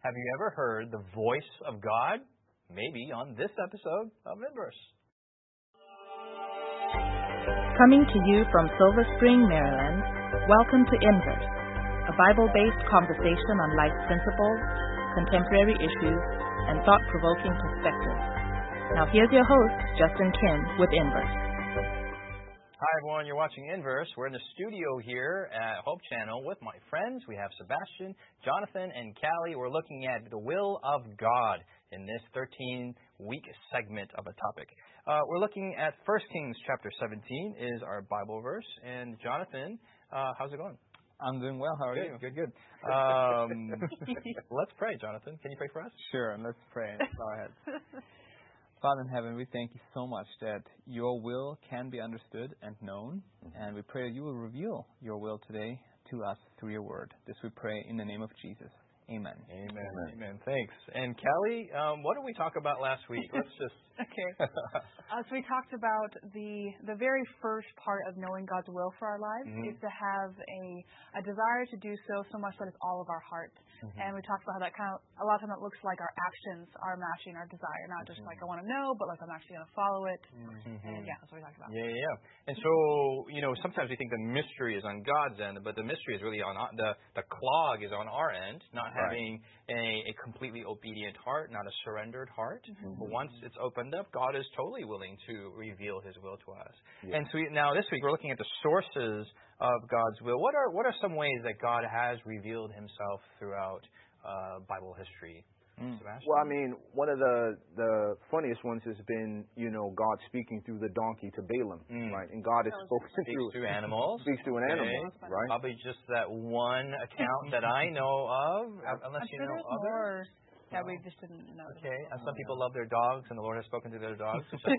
Have you ever heard the voice of God? Maybe on this episode of Inverse. Coming to you from Silver Spring, Maryland, welcome to Inverse, a Bible-based conversation on life's principles, contemporary issues, and thought-provoking perspectives. Now here's your host, Justin Kim, with Inverse. Hi everyone, you're watching Inverse. We're in the studio here at Hope Channel with my friends. We have Sebastian, Jonathan, and Callie. We're looking at the will of God in this 13-week segment of a topic. We're looking at 1 Kings chapter 17 is our Bible verse. And Jonathan, how's it going? I'm doing well. How are you? Good. Let's pray, Jonathan. Can you pray for us? Sure, let's pray. Go ahead. Father in heaven, we thank you so much that your will can be understood and known, and we pray that you will reveal your will today to us through your word. This we pray in the name of Jesus. Amen. Amen. Thanks. And Callie, what did we talk about last week? Let's just... Okay. So we talked about the very first part of knowing God's will for our lives is to have a desire to do so much that it's all of our heart. And we talked about how that a lot of times it looks like our actions are matching our desire, not just like I want to know, but like I'm actually going to follow it. And yeah, that's what we talked about. Yeah. And so, sometimes we think the mystery is on God's end, but the mystery is really on the clog is on our end, not having a completely obedient heart, not a surrendered heart. But once it's opened up, God is totally willing to reveal His will to us. Yeah. And so now this week we're looking at the sources of God's will. What are some ways that God has revealed Himself throughout Bible history? Well, I mean, one of the funniest ones has been, God speaking through the donkey to Balaam, right? And God has spoken through animals. Speaks to an animal, right? Probably just that one account that I know of, unless you know others. That we just didn't know. Okay, and some people love their dogs, and the Lord has spoken to their dogs, which is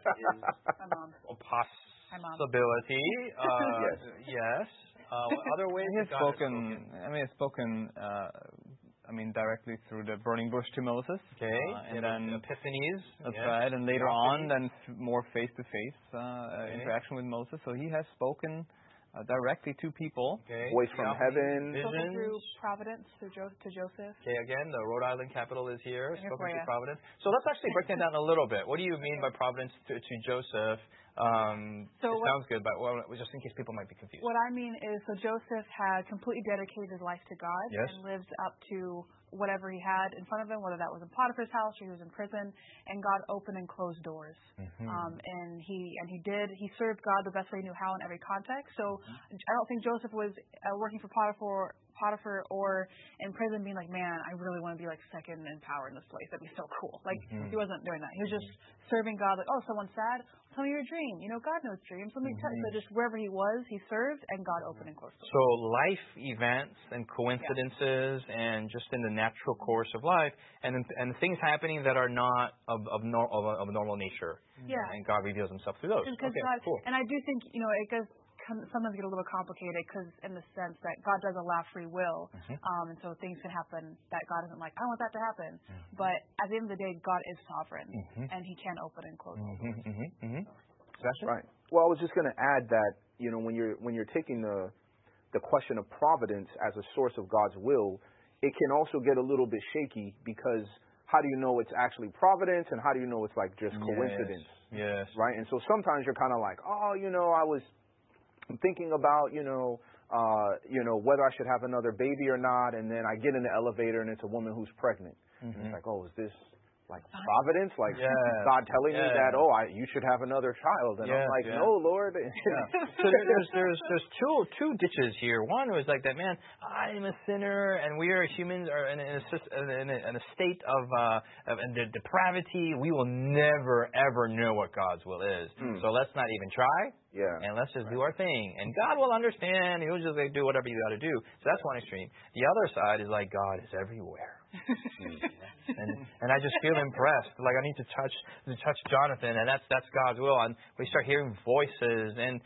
a possibility. Yes. Other ways He has spoken. It's spoken. Directly through the burning bush to Moses. Okay. And then Epiphanies. That's right. And later on, then more face-to-face interaction with Moses. So he has spoken directly to people. Okay. Voice from heaven. Spoken through Providence, to Joseph. Okay, again, the Rhode Island capital is here. Spoken through Providence. So let's actually break that down a little bit. What do you mean by Providence to Joseph? It sounds good, but just in case people might be confused. What I mean is, so Joseph had completely dedicated his life to God and lived up to whatever he had in front of him, whether that was in Potiphar's house or he was in prison, and God opened and closed doors. And he served God the best way he knew how in every context. So I don't think Joseph was working for Potiphar or in prison being like, man, I really want to be like second in power in this place. That'd be so cool. Like he wasn't doing that. He was just serving God. Like, oh, someone's sad. Tell me your dream. God knows dreams. Let me tell you. So just wherever he was, he served, and God opened and closed doors. So life events and coincidences, and just in the natural course of life, and things happening that are not of normal nature. Yeah. And God reveals Himself through those. Okay, cool. And I do think it goes. Sometimes get a little bit complicated because in the sense that God does allow free will, and so things can happen that God isn't like, I want that to happen. But at the end of the day, God is sovereign, and He can open and close doors. Right. Well, I was just going to add that when you're taking the question of providence as a source of God's will, it can also get a little bit shaky because how do you know it's actually providence, and how do you know it's like just coincidence? Yes. Right. And so sometimes you're kind of like, I'm thinking about, whether I should have another baby or not, and then I get in the elevator and it's a woman who's pregnant. And it's like, is this like providence? Like God telling me that, you should have another child. And I'm like, no, Lord. So there's two ditches here. One was like that, man, I'm a sinner, and we are humans are in a state of depravity. We will never, ever know what God's will is. So let's not even try. And let's just do our thing. And God will understand. He'll just do whatever you got to do. So that's one extreme. The other side is like God is everywhere. And I just feel impressed. Like I need to touch Jonathan, and that's God's will. And we start hearing voices, and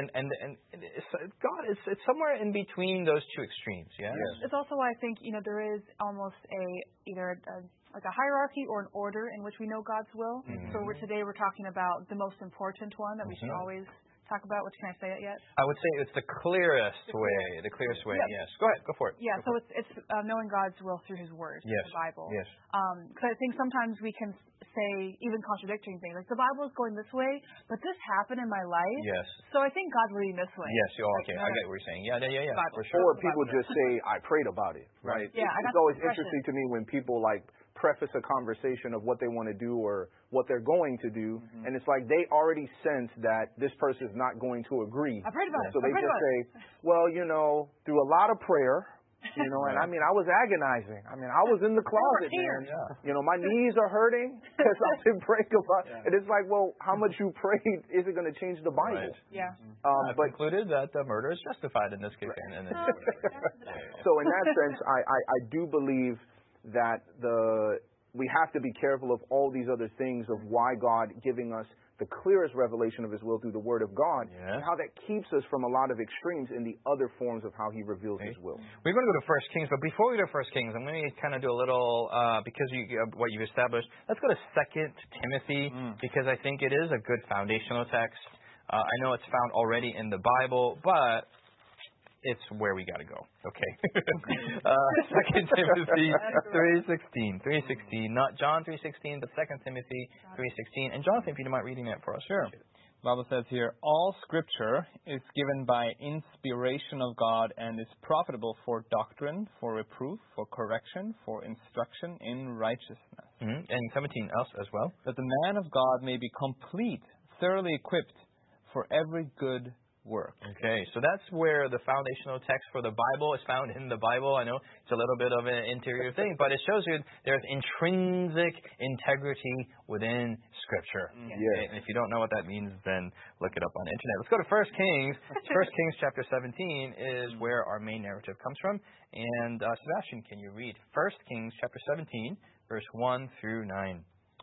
God is it's somewhere in between those two extremes. Yes. It's also why I think there is almost either a hierarchy or an order in which we know God's will. So today we're talking about the most important one that we should always talk about? Can I say it yet? I would say it's the clearest way. The clearest way. Yep. Yes. Go ahead. Go for it. Yeah. So it's knowing God's will through His Word, yes. the Bible. Yes. Because I think sometimes we can say even contradicting things like the Bible is going this way, but this happened in my life. Yes. So I think God's leading this way. Yes. Okay. I get what you're saying. Yeah. Bible. For sure. Or people just say, "I prayed about it." Right. Yeah. It's always interesting to me when people like preface a conversation of what they want to do or what they're going to do, and it's like they already sense that this person is not going to agree. I prayed about it. So they just say, well, through a lot of prayer, and I mean, I was agonizing. I mean, I was in the closet, man. Yeah. My knees are hurting because I've been praying about it. And it's like, well, how much you prayed isn't going to change the Bible. Right. Yeah. But concluded that the murder is justified in this case. So in that sense, I do believe that we have to be careful of all these other things of why God giving us the clearest revelation of His will through the Word of God, and how that keeps us from a lot of extremes in the other forms of how He reveals His will. We're going to go to 1 Kings, but before we go to 1 Kings, I'm going to kind of do a little, because what you've established, let's go to 2 Timothy, because I think it is a good foundational text. I know it's found already in the Bible, but it's where we got to go. Okay. 2 Timothy 3:16, not John 3:16, but 2 Timothy 3:16. And Jonathan, if you don't mind reading that for us. Sure. The Bible says here, all Scripture is given by inspiration of God and is profitable for doctrine, for reproof, for correction, for instruction in righteousness. And 17 else as well. That the man of God may be complete, thoroughly equipped for every good work. Okay, so that's where the foundational text for the Bible is found in the Bible. I know it's a little bit of an interior thing, but it shows you there's intrinsic integrity within Scripture. Yes. And if you don't know what that means, then look it up on the internet. Let's go to 1 Kings. 1 Kings chapter 17 is where our main narrative comes from. And Sebastian, can you read 1 Kings chapter 17, verse 1 through 9?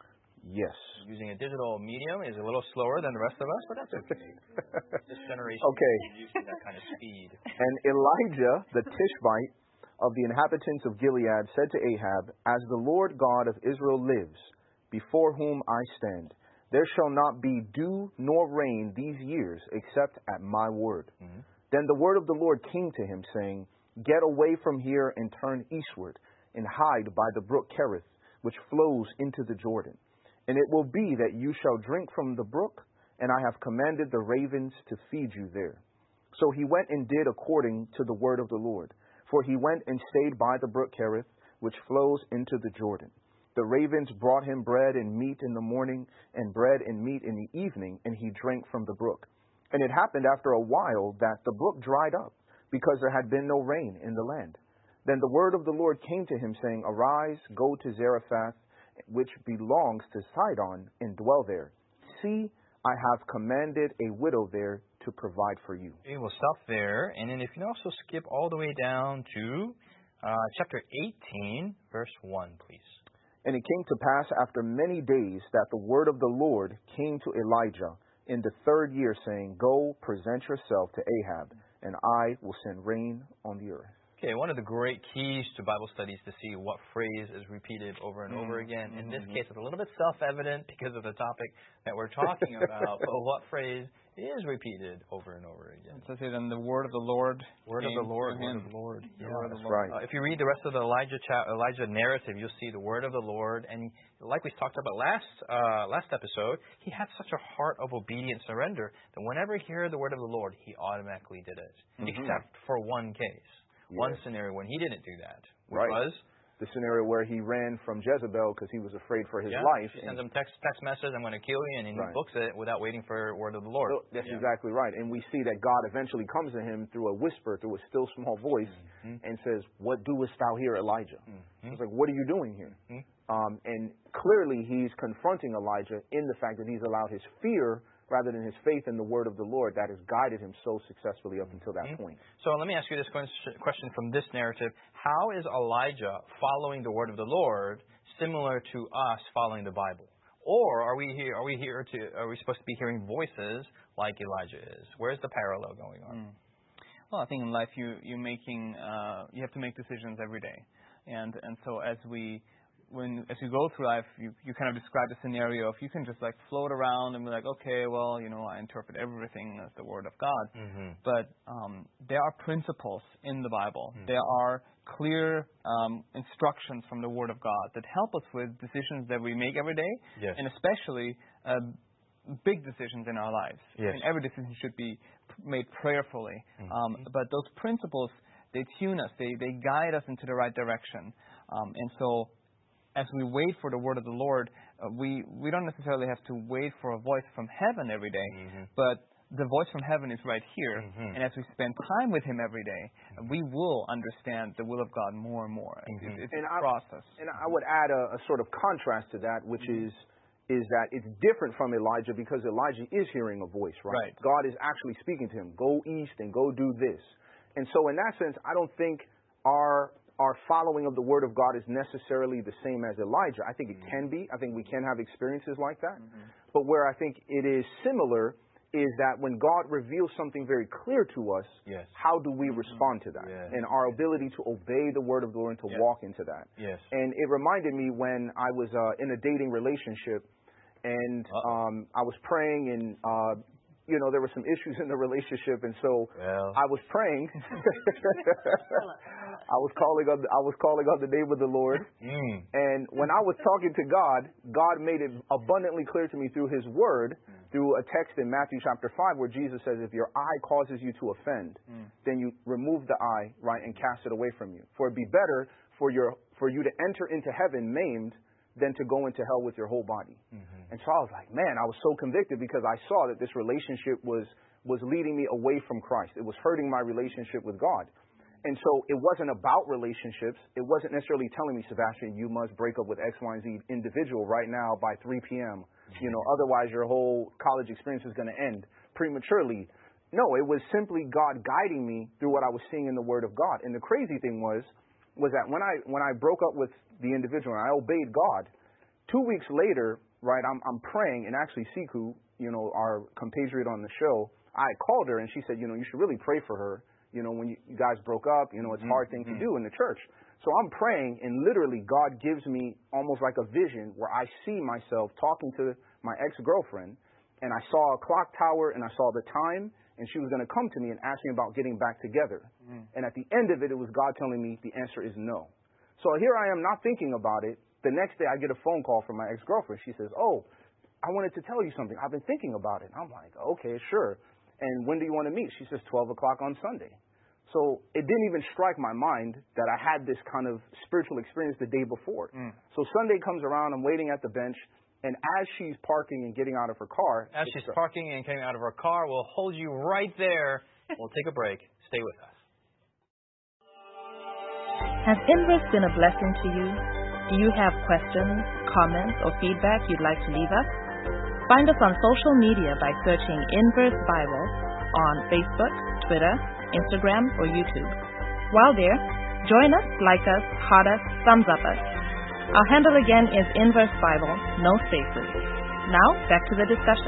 Yes. Using a digital medium is a little slower than the rest of us, but that's okay. This generation is used to that kind of speed. And Elijah, the Tishbite of the inhabitants of Gilead, said to Ahab, "As the Lord God of Israel lives, before whom I stand, there shall not be dew nor rain these years, except at my word." Then the word of the Lord came to him, saying, "Get away from here and turn eastward, and hide by the brook Kerith, which flows into the Jordan. And it will be that you shall drink from the brook, and I have commanded the ravens to feed you there." So he went and did according to the word of the Lord. For he went and stayed by the brook Kerith, which flows into the Jordan. The ravens brought him bread and meat in the morning, and bread and meat in the evening, and he drank from the brook. And it happened after a while that the brook dried up, because there had been no rain in the land. Then the word of the Lord came to him, saying, "Arise, go to Zarephath, which belongs to Sidon, and dwell there. See, I have commanded a widow there to provide for you." Okay, we'll stop there. And then if you can also skip all the way down to chapter 18, verse 1, please. And it came to pass after many days that the word of the Lord came to Elijah in the 3rd year, saying, "Go, present yourself to Ahab, and I will send rain on the earth." Okay, one of the great keys to Bible studies is to see what phrase is repeated over and over again. In this case, it's a little bit self-evident because of the topic that we're talking about, but what phrase is repeated over and over again? It says here, "Then the word of the Lord Word of the Lord, came word to of the him." Lord. Yeah, that's right. If you read the rest of the Elijah narrative, you'll see the word of the Lord. And like we talked about last episode, he had such a heart of obedient surrender that whenever he heard the word of the Lord, he automatically did it, except for one case. One scenario when he didn't do that, which was the scenario where he ran from Jezebel because he was afraid for his life. She sends him text message, "I'm going to kill you," and he books it without waiting for word of the Lord. That's exactly right. And we see that God eventually comes to him through a whisper, through a still small voice, and says, "What doest thou here, Elijah?" He's like, "What are you doing here?" And clearly he's confronting Elijah in the fact that he's allowed his fear rather than his faith in the word of the Lord that has guided him so successfully up until that point. So let me ask you this question from this narrative. How is Elijah following the word of the Lord similar to us following the Bible? Or are we supposed to be hearing voices like Elijah is? Where's the parallel going on? Well, I think in life you have to make decisions every day. And so as we as you go through life, you kind of describe the scenario if you can just like float around and be like, okay, well, I interpret everything as the Word of God. Mm-hmm. But there are principles in the Bible. Mm-hmm. There are clear instructions from the Word of God that help us with decisions that we make every day, yes. and especially big decisions in our lives. Yes. And every decision should be made prayerfully. Mm-hmm. But those principles, they tune us, they guide us into the right direction. And so as we wait for the word of the Lord, we don't necessarily have to wait for a voice from heaven every day, mm-hmm. but the voice from heaven is right here. Mm-hmm. And as we spend time with Him every day, we will understand the will of God more and more. Mm-hmm. It's a process. And I would add a sort of contrast to that, which is that it's different from Elijah because Elijah is hearing a voice, right? God is actually speaking to him. Go east and go do this. And so in that sense, I don't think our following of the Word of God is necessarily the same as Elijah. I think it can be. I think we can have experiences like that. Mm-hmm. But where I think it is similar is that when God reveals something very clear to us, yes. how do we respond to that? Yes. And our ability to obey the Word of the Lord and to walk into that. Yes. And it reminded me when I was in a dating relationship and I was praying and there were some issues in the relationship, and so I was praying. I was calling on the name of the Lord, and when I was talking to God, God made it abundantly clear to me through His Word, through a text in Matthew chapter 5, where Jesus says, "If your eye causes you to offend, then you remove the eye, right, and cast it away from you. For it'd be better for you to enter into heaven maimed than to go into hell with your whole body." Mm-hmm. And so I was like, man, I was so convicted because I saw that this relationship was leading me away from Christ. It was hurting my relationship with God. And so it wasn't about relationships. It wasn't necessarily telling me, Sebastian, you must break up with X, Y, and Z individual right now by 3 p.m. Mm-hmm. Otherwise your whole college experience is going to end prematurely. No, it was simply God guiding me through what I was seeing in the Word of God. And the crazy thing was that when I broke up with the individual and I obeyed God, 2 weeks later, right, I'm praying, and actually Siku, our compatriot on the show, I called her and she said, you should really pray for her. When you guys broke up, it's a hard thing to do in the church. So I'm praying, and literally God gives me almost like a vision where I see myself talking to my ex-girlfriend, and I saw a clock tower and I saw the time, and she was going to come to me and ask me about getting back together. And at the end of it, it was God telling me the answer is no. So here I am not thinking about it. The next day I get a phone call from my ex-girlfriend. She says, "Oh, I wanted to tell you something. I've been thinking about it." I'm like, "Okay, sure. And when do you want to meet?" She says, 12 o'clock on Sunday. So it didn't even strike my mind that I had this kind of spiritual experience the day before. So Sunday comes around, I'm waiting at the bench, and as she's parking and getting out of her car... As she's parking and getting out of her car, we'll hold you right there. We'll take a break. Stay with us. Has Inverse been a blessing to you? Do you have questions, comments, or feedback you'd like to leave us? Find us on social media by searching Inverse Bible on Facebook, Twitter, Instagram, or YouTube. While there, join us, like us, heart us, thumbs up us. Our handle again is Inverse Bible, no spaces. Now, back to the discussion.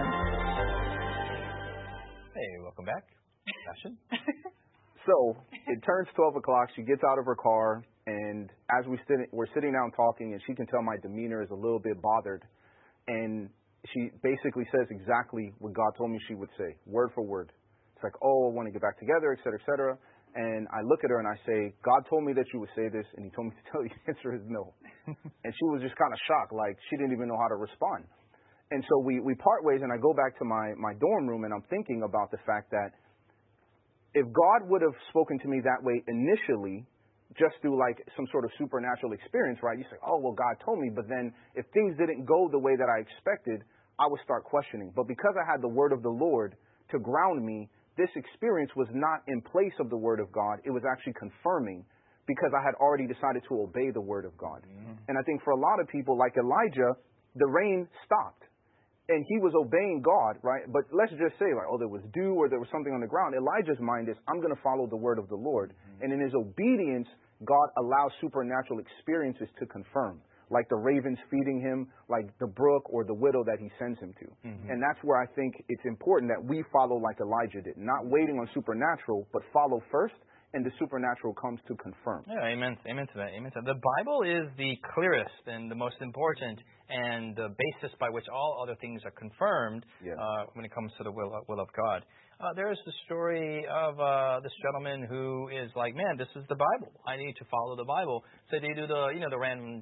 Hey, welcome back. Discussion. So, it turns 12 o'clock, she gets out of her car, and as we're sitting down talking, and she can tell my demeanor is a little bit bothered, and she basically says exactly what God told me she would say, word for word. It's like, "Oh, I want to get back together, et cetera, et cetera." And I look at her and I say, "God told me that you would say this, and He told me to tell you the answer is no." And she was just kind of shocked, like she didn't even know how to respond. And so we part ways, and I go back to my dorm room, and I'm thinking about the fact that if God would have spoken to me that way initially, just through like some sort of supernatural experience, right? You say, "Oh, well, God told me," but then if things didn't go the way that I expected, I would start questioning. But because I had the Word of the Lord to ground me, this experience was not in place of the Word of God. It was actually confirming because I had already decided to obey the Word of God. And I think for a lot of people, like Elijah, the rain stopped. And he was obeying God, right? But let's just say, like, oh, there was dew or there was something on the ground. Elijah's mind is, I'm going to follow the word of the Lord. And in his obedience, God allows supernatural experiences to confirm, like the ravens feeding him, like the brook or the widow that he sends him to. And that's where I think it's important that we follow like Elijah did, not waiting on supernatural, but follow first and the supernatural comes to confirm. Yeah, amen to that. Amen to that. The Bible is the clearest and the most important and the basis by which all other things are confirmed when it comes to the will of God. There's the story of this gentleman who is like, man, this is the Bible. I need to follow the Bible. So they do the random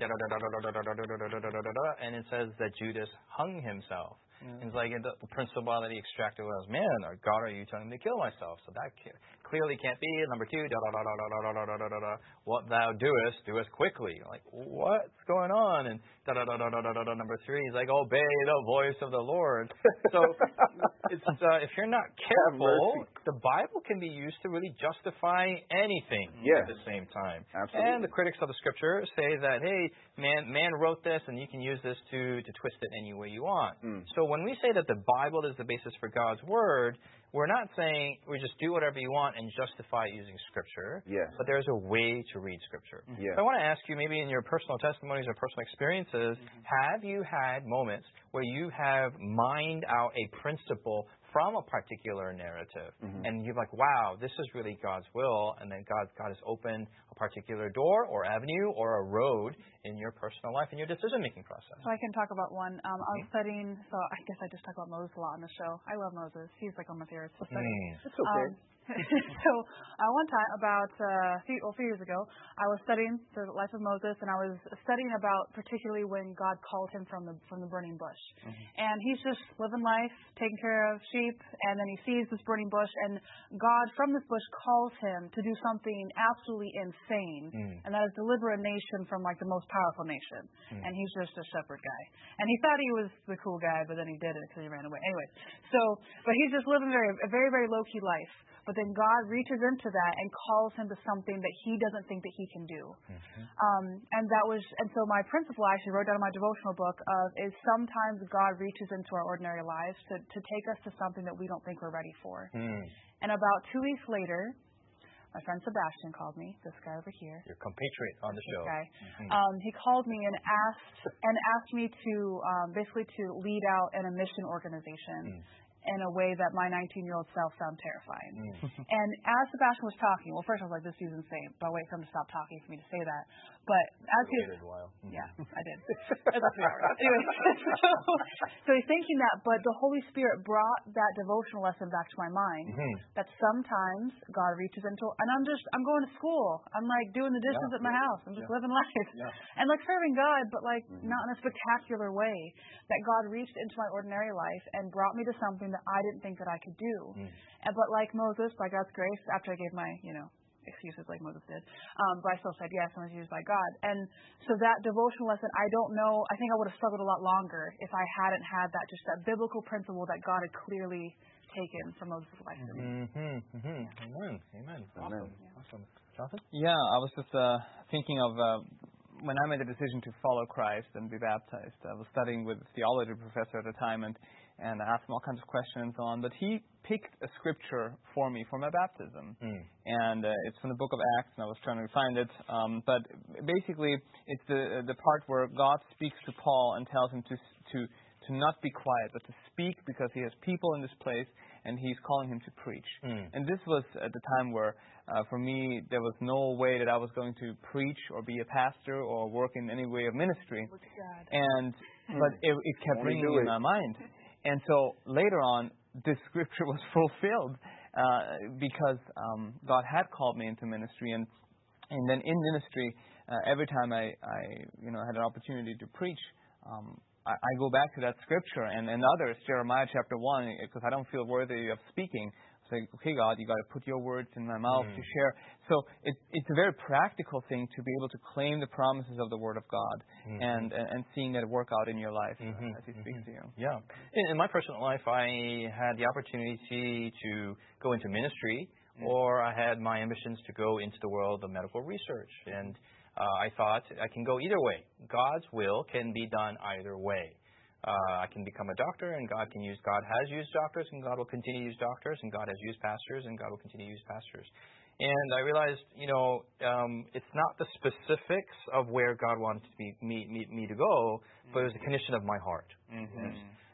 and it says that Judas hung himself. Yeah. It's like the principle that he extracted was, man, God, are you telling me to kill myself? So that clearly can't be. Number 2, what thou doest, do it quickly. Like, what's going on? And number 3 is like, obey the voice of the Lord. So it's if you're not careful, the Bible can be used to really justify anything at the same time. Absolutely. And the critics of the Scripture say that, hey, man wrote this, and you can use this to twist it any way you want. So when we say that the Bible is the basis for God's Word, we're not saying we just do whatever you want and justify using Scripture. Yes. But there's a way to read Scripture. Yes. So I want to ask you, maybe in your personal testimonies or personal experiences, have you had moments where you have mined out a principle from a particular narrative, and you're like, wow, this is really God's will, and then God has opened a particular door or avenue or a road in your personal life, in your decision-making process? So I can talk about one. I was studying, so I guess I just talk about Moses a lot on the show. I love Moses. He's like one of my favorites to study. It's okay. So one time, about a few years ago, I was studying the life of Moses, and I was studying about particularly when God called him from the burning bush. And he's just living life, taking care of sheep, and then he sees this burning bush, and God from this bush calls him to do something absolutely insane, and that is deliver a nation from like the most powerful nation. And he's just a shepherd guy. And he thought he was the cool guy, but then he did it because he ran away. Anyway, but he's just living a very, very low-key life. But then God reaches into that and calls him to something that he doesn't think that he can do. And so my principle I actually wrote down in my devotional book is sometimes God reaches into our ordinary lives to take us to something that we don't think we're ready for. And about 2 weeks later, my friend Sebastian called me, this guy over here. Your compatriot on the show. Guy. He called me and asked me to basically to lead out in a mission organization in a way that my 19-year-old self found terrifying. And as Sebastian was talking, well, first I was like, this dude's insane, but I'll wait for him to stop talking for me to say that. But as he was... a while. Yeah, I did. It was like 3 hours. Anyway, so he's thinking that, but the Holy Spirit brought that devotional lesson back to my mind, that sometimes God reaches into... And I'm going to school. I'm like doing the dishes at my house. I'm just living life. And like serving God, but like not in a spectacular way. That God reached into my ordinary life and brought me to something that I didn't think that I could do. But like Moses, by God's grace, after I gave my, excuses like Moses did, but I still said yes and was used by God. And so that devotional lesson, I don't know, I think I would have struggled a lot longer if I hadn't had that biblical principle that God had clearly taken from Moses' life to me. Amen. Awesome. Jonathan? Yeah, I was just thinking of when I made the decision to follow Christ and be baptized. I was studying with a theology professor at the time, and I asked him all kinds of questions on, but he picked a scripture for me for my baptism. And it's from the book of Acts, and I was trying to find it. But basically, it's the part where God speaks to Paul and tells him to not be quiet, but to speak, because he has people in this place, and he's calling him to preach. And this was at the time where, for me, there was no way that I was going to preach or be a pastor or work in any way of ministry. But it kept ringing in my mind. And so later on, this scripture was fulfilled because God had called me into ministry, and then in ministry, every time I had an opportunity to preach, I go back to that scripture and others, Jeremiah chapter 1, because I don't feel worthy of speaking. Say, okay, God, you got to put your words in my mouth to share. So it's a very practical thing to be able to claim the promises of the Word of God and seeing that work out in your life as He speaks to you. Yeah. In my personal life, I had the opportunity to go into ministry, or I had my ambitions to go into the world of medical research. And I thought I can go either way. God's will can be done either way. I can become a doctor, and God has used doctors, and God will continue to use doctors, and God has used pastors, and God will continue to use pastors. And I realized, it's not the specifics of where God wanted me to go, but it was the condition of my heart.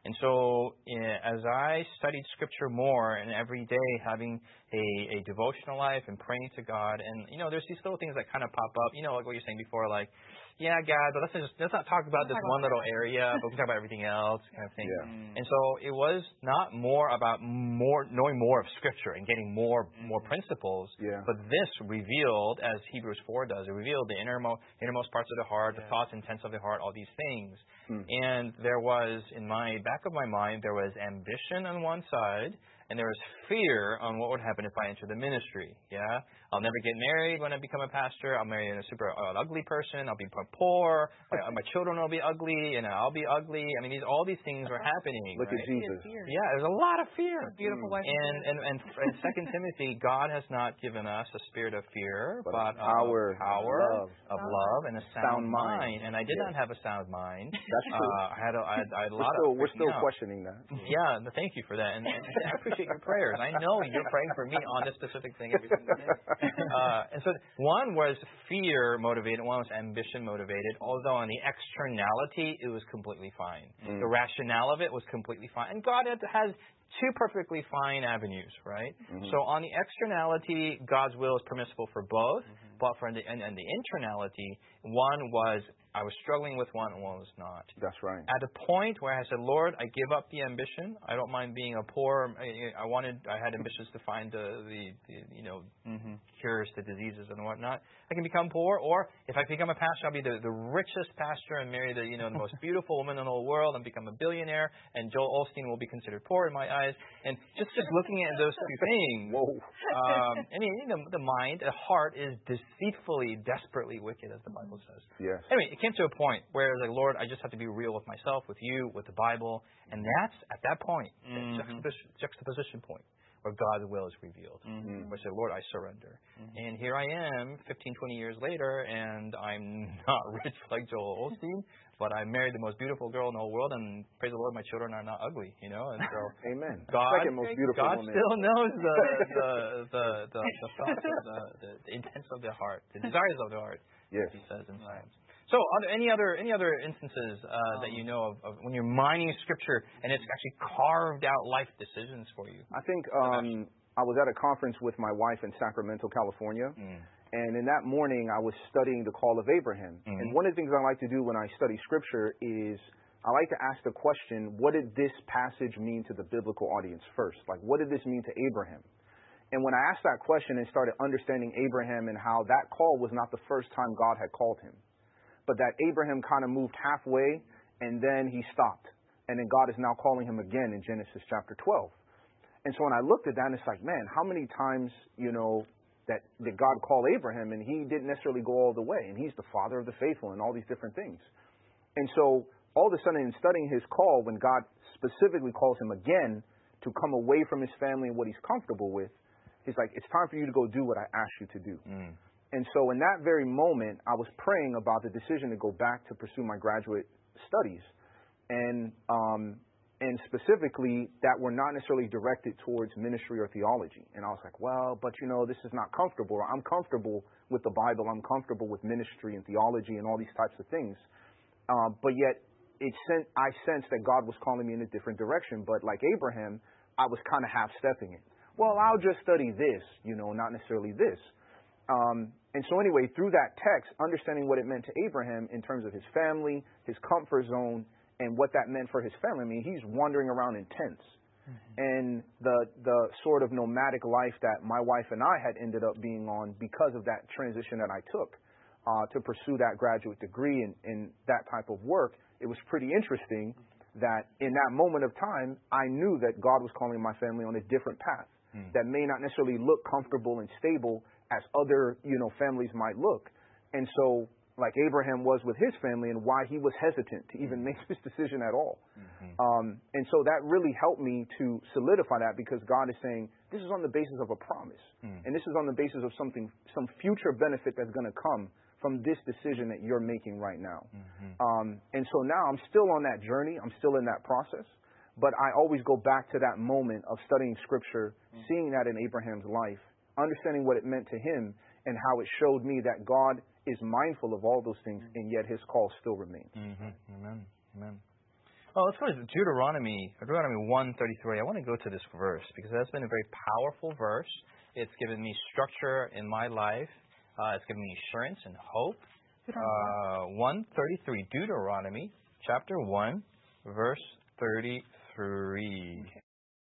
And so as I studied Scripture more and every day having a devotional life and praying to God, and, there's these little things that kind of pop up, like what you're saying before, like, yeah, God, but let's not talk about this one little area, but we can talk about everything else, kind of thing. Yeah. And so it was not more about knowing more of Scripture and getting more principles, but this revealed, as Hebrews 4 does, it revealed the innermost parts of the heart, the thoughts, intents of the heart, all these things. And there was, in my back of my mind, there was ambition on one side, and there was fear on what would happen if I entered the ministry. Yeah, I'll never get married when I become a pastor. I'll marry a super ugly person. I'll be poor. My children will be ugly, and I'll be ugly. I mean, all these things were happening. Look at Jesus. Yeah, there's a lot of fear. Beautiful wife. And 2 Timothy, God has not given us a spirit of fear, but power, of love, and a sound mind. And I did not have a sound mind. That's true. I had a lot of. We're still questioning that. Yeah, thank you for that, and I appreciate your prayers. I know you're praying for me on this specific thing every single day. And so one was fear motivated, one was ambition motivated, although on the externality it was completely fine. The rationale of it was completely fine. And God has two perfectly fine avenues, right? So on the externality, God's will is permissible for both, but for the internality, one was I was struggling with one and one was not. That's right. At a point where I said, Lord, I give up the ambition. I don't mind being a poor. I had ambitions to find the cures to diseases and whatnot. I can become poor, or if I become a pastor, I'll be the richest pastor and marry the most beautiful woman in the whole world and become a billionaire. And Joel Osteen will be considered poor in my eyes. And just looking at those two things, the mind, the heart is deceitfully, desperately wicked, as the Bible says. Yes. Anyway, it came to a point where it was like, Lord, I just have to be real with myself, with you, with the Bible. And that's, at that point, juxtaposition point, where God's will is revealed. Where I say, Lord, I surrender. And here I am, 15, 20 years later, and I'm not rich like Joel Osteen, but I married the most beautiful girl in the whole world, and praise the Lord, my children are not ugly, and so Amen. God woman. still knows the thoughts of the intents of the heart, the desires of the heart, yes. He says in Psalms. So, are there any other instances that you know of when you're mining Scripture and it's actually carved out life decisions for you? I think I was at a conference with my wife in Sacramento, California, and in that morning I was studying the call of Abraham. And one of the things I like to do when I study Scripture is I like to ask the question, what did this passage mean to the biblical audience first? Like, what did this mean to Abraham? And when I asked that question and started understanding Abraham and how that call was not the first time God had called him, but that Abraham kind of moved halfway and then he stopped. And then God is now calling him again in Genesis chapter 12. And so when I looked at that, it's like, man, how many times, that God called Abraham and he didn't necessarily go all the way. And he's the father of the faithful and all these different things. And so all of a sudden in studying his call, when God specifically calls him again to come away from his family and what he's comfortable with, he's like, it's time for you to go do what I asked you to do. And so in that very moment, I was praying about the decision to go back to pursue my graduate studies. And specifically that were not necessarily directed towards ministry or theology. And I was like, well, but this is not comfortable. I'm comfortable with the Bible. I'm comfortable with ministry and theology and all these types of things. But yet I sensed that God was calling me in a different direction. But like Abraham, I was kind of half-stepping it. Well, I'll just study this, not necessarily this. And so anyway, through that text, understanding what it meant to Abraham in terms of his family, his comfort zone, and what that meant for his family. I mean, he's wandering around in tents. And the sort of nomadic life that my wife and I had ended up being on because of that transition that I took to pursue that graduate degree in that type of work, it was pretty interesting that in that moment of time, I knew that God was calling my family on a different path that may not necessarily look comfortable and stable as other, families might look. And so, like Abraham was with his family and why he was hesitant to even make this decision at all. And so that really helped me to solidify that because God is saying, this is on the basis of a promise. And this is on the basis of some future benefit that's going to come from this decision that you're making right now. And so now I'm still on that journey. I'm still in that process. But I always go back to that moment of studying Scripture, seeing that in Abraham's life, understanding what it meant to him and how it showed me that God is mindful of all those things and yet his call still remains. Amen. Oh, let's go to Deuteronomy 1:33. I want to go to this verse because that's been a very powerful verse. It's given me structure in my life. It's given me assurance and hope. 1:33, Deuteronomy chapter 1, verse 33. Okay.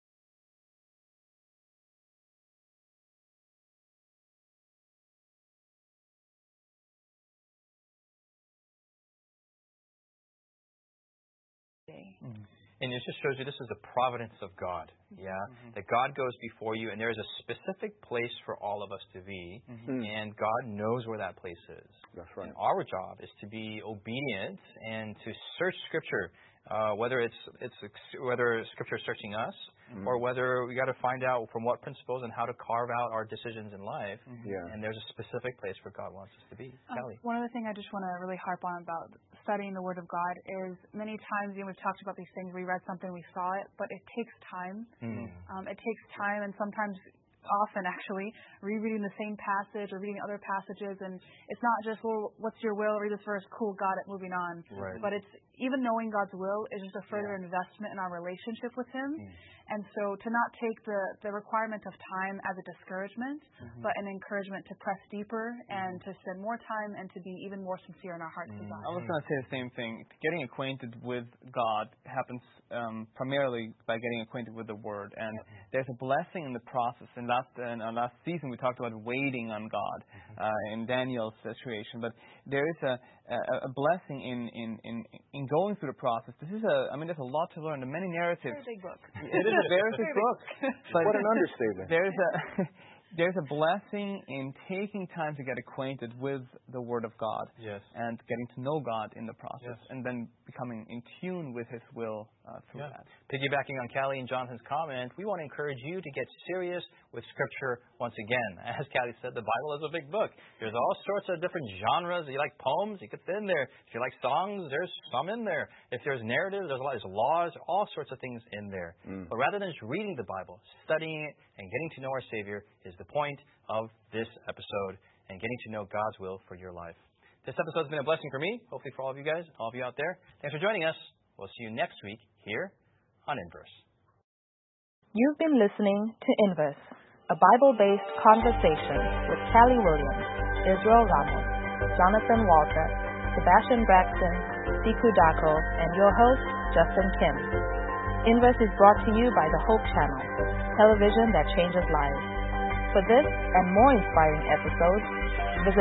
And it just shows you this is the providence of God, that God goes before you, and there is a specific place for all of us to be, and God knows where that place is. That's right. And our job is to be obedient and to search Scripture, whether Scripture is searching us, or whether we got to find out from what principles and how to carve out our decisions in life. And there's a specific place where God wants us to be. Callie. One other thing I just want to really harp on about studying the Word of God is many times, we've talked about these things, we read something, we saw it, but it takes time. It takes time, and sometimes, often actually, rereading the same passage or reading other passages, and it's not just, well, what's your will? Read this verse, cool, got it, moving on. Right. But it's even knowing God's will is just a further investment in our relationship with Him. And so to not take the requirement of time as a discouragement, but an encouragement to press deeper and to spend more time and to be even more sincere in our heart's desire. I was going to say the same thing. Getting acquainted with God happens primarily by getting acquainted with the Word. And there's a blessing in the process. In our last season, we talked about waiting on God in Daniel's situation. But there is a blessing in going through the process. There's a lot to learn. There are many narratives. It's a big book. It is a very big book. But what an understatement. There's a blessing in taking time to get acquainted with the Word of God and getting to know God in the process and then becoming in tune with His will through that. Piggybacking on Callie and Jonathan's comment, we want to encourage you to get serious with Scripture once again. As Callie said, the Bible is a big book. There's all sorts of different genres. If you like poems, you get in there. If you like songs, there's some in there. If there's narratives, there's laws, all sorts of things in there. But rather than just reading the Bible, studying it and getting to know our Savior is the point of this episode, and getting to know God's will for your life. This episode has been a blessing for me, hopefully for all of you guys, all of you out there. Thanks for joining us. We'll see you next week here on Inverse. You've been listening to Inverse, a Bible-based conversation with Callie Williams, Israel Ramos, Jonathan Walter, Sebastian Braxton, Siku Dako, and your host, Justin Kim. Inverse is brought to you by the Hope Channel, television that changes lives. For this and more inspiring episodes, visit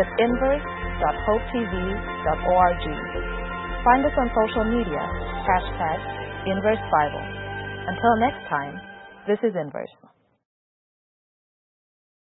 inverse.hopetv.org. Find us on social media, #InverseBible. Until next time, this is Inverse.